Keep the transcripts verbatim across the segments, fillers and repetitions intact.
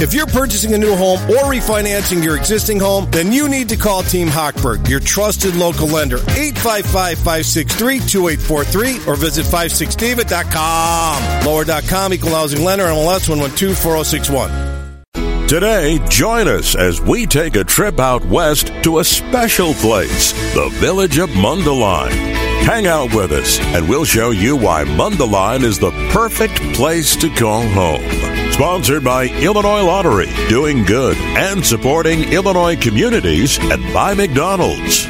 If you're purchasing a new home or refinancing your existing home, then you need to call Team Hochberg, your trusted local lender. eight five five, five six three, two eight four three or visit five six david dot com. Lower dot com, Equal Housing Lender, M L S one one two four zero six one. Today, join us as we take a trip out west to a special place, the village of Mundelein. Hang out with us, and we'll show you why Mundelein is the perfect place to call home. Sponsored by Illinois Lottery, doing good and supporting Illinois communities, and by McDonald's.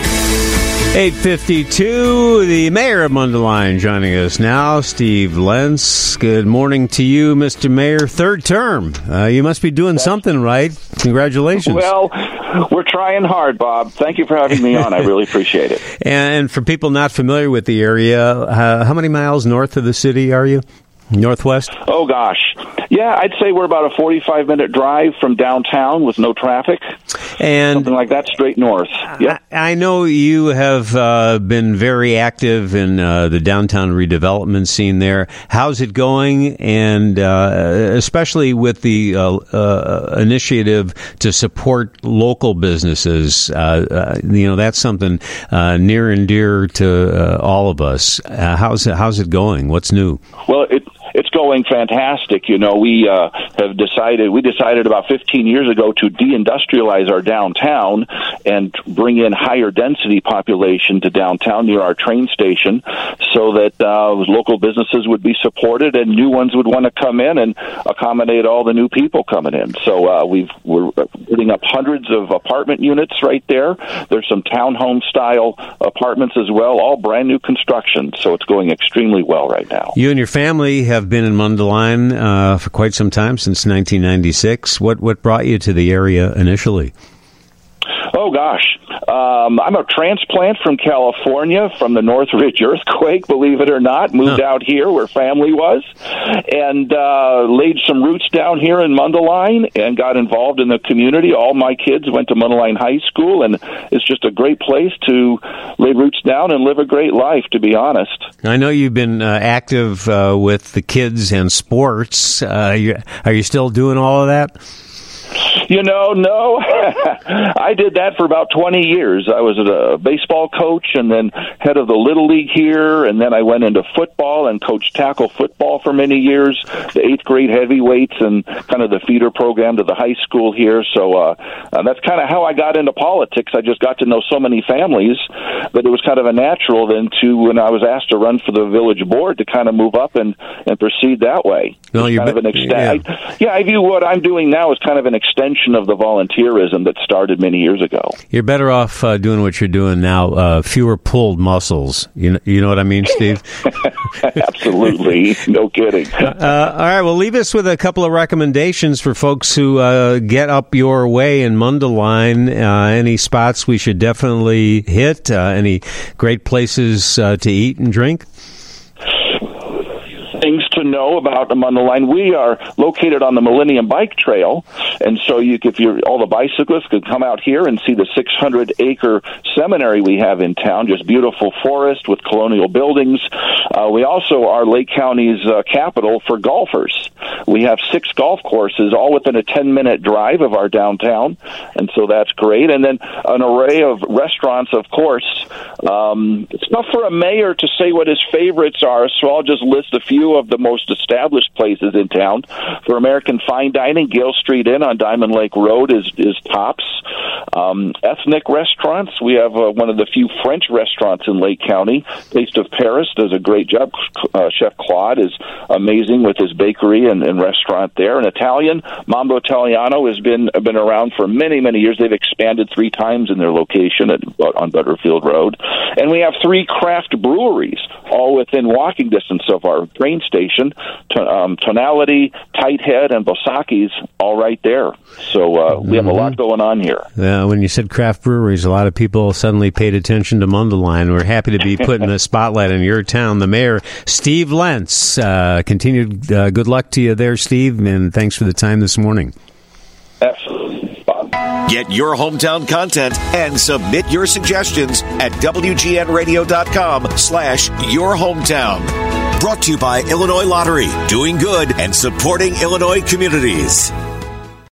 eight fifty-two, the mayor of Mundelein joining us now, Steve Lentz. Good morning to you, Mister Mayor. Third term. Uh, you must be doing something right. Congratulations. Well, we're trying hard, Bob. Thank you for having me on. I really appreciate it. And for people not familiar with the area, uh, how many miles north of the city are you? Northwest? Oh, gosh. Yeah, I'd say we're about a forty-five minute drive from downtown with no traffic. And something like that, straight north. Yep. I, I know you have uh, been very active in uh, the downtown redevelopment scene there. How's it going? And uh, especially with the uh, uh, initiative to support local businesses, uh, uh, you know, that's something uh, near and dear to uh, all of us. Uh, how's it, how's it going? What's new? Well, it It's going fantastic. You know, we uh, have decided, we decided about fifteen years ago to deindustrialize our downtown and bring in higher density population to downtown near our train station so that uh, local businesses would be supported and new ones would want to come in and accommodate all the new people coming in. So uh, we've, we're putting up hundreds of apartment units right there. There's some townhome style apartments as well, all brand new construction. So it's going extremely well right now. You and your family have been in Mundelein uh, for quite some time, since nineteen ninety-six. What what brought you to the area initially? Oh, gosh. Um, I'm a transplant from California, from the Northridge earthquake, believe it or not. Moved huh. out here where family was and uh, laid some roots down here in Mundelein and got involved in the community. All my kids went to Mundelein High School, and it's just a great place to lay roots down and live a great life, to be honest. I know you've been uh, active uh, with the kids and sports. Uh, you, are you still doing all of that? You know, no. I did that for about twenty years. I was a baseball coach and then head of the Little League here, and then I went into football and coached tackle football for many years, the eighth grade heavyweights and kind of the feeder program to the high school here. So uh, uh, that's kind of how I got into politics. I just got to know so many families that it was kind of a natural then to, when I was asked to run for the village board, to kind of move up and, and proceed that way. Well, kind be- of an ext- yeah. I, yeah, I view what I'm doing now as kind of an extension of the volunteerism that started many years ago. You're better off uh, doing what you're doing now. Uh, fewer pulled muscles. You know, you know what I mean, Steve? Absolutely. No kidding. Uh, all right. Well, leave us with a couple of recommendations for folks who uh, get up your way in Mundelein. Uh, any spots we should definitely hit? Uh, any great places uh, to eat and drink? Things to know about the Mundelein. We are located on the Millennium Bike Trail, and so you, if you're, all the bicyclists could come out here and see the six hundred acre seminary we have in town, just beautiful forest with colonial buildings. Uh, we also are Lake County's uh, capital for golfers. We have six golf courses, all within a ten minute drive of our downtown, and so that's great. And then an array of restaurants, of course. Um, it's not for a mayor to say what his favorites are, so I'll just list a few of the most established places in town. For American fine dining, Gale Street Inn on Diamond Lake Road is, is tops. Um, ethnic restaurants, we have uh, one of the few French restaurants in Lake County. Taste of Paris does a great job. Uh, Chef Claude is amazing with his bakery and, and restaurant there. And Italian, Mambo Italiano has been been around for many, many years. They've expanded three times in their location at, on Butterfield Road. And we have three craft breweries, all within walking distance of our train station. To, um, Tonality, Tighthead, and Bosaki's all right there. So uh, we have a lot going on here. Uh, when you said craft breweries, a lot of people suddenly paid attention to Mundelein. We're happy to be putting the spotlight on your town. The mayor, Steve Lentz. Uh, continued uh, good luck to you there, Steve, and thanks for the time this morning. Absolutely, Bob. Get your hometown content and submit your suggestions at W G N radio dot com slash your hometown. Brought to you by Illinois Lottery, doing good and supporting Illinois communities.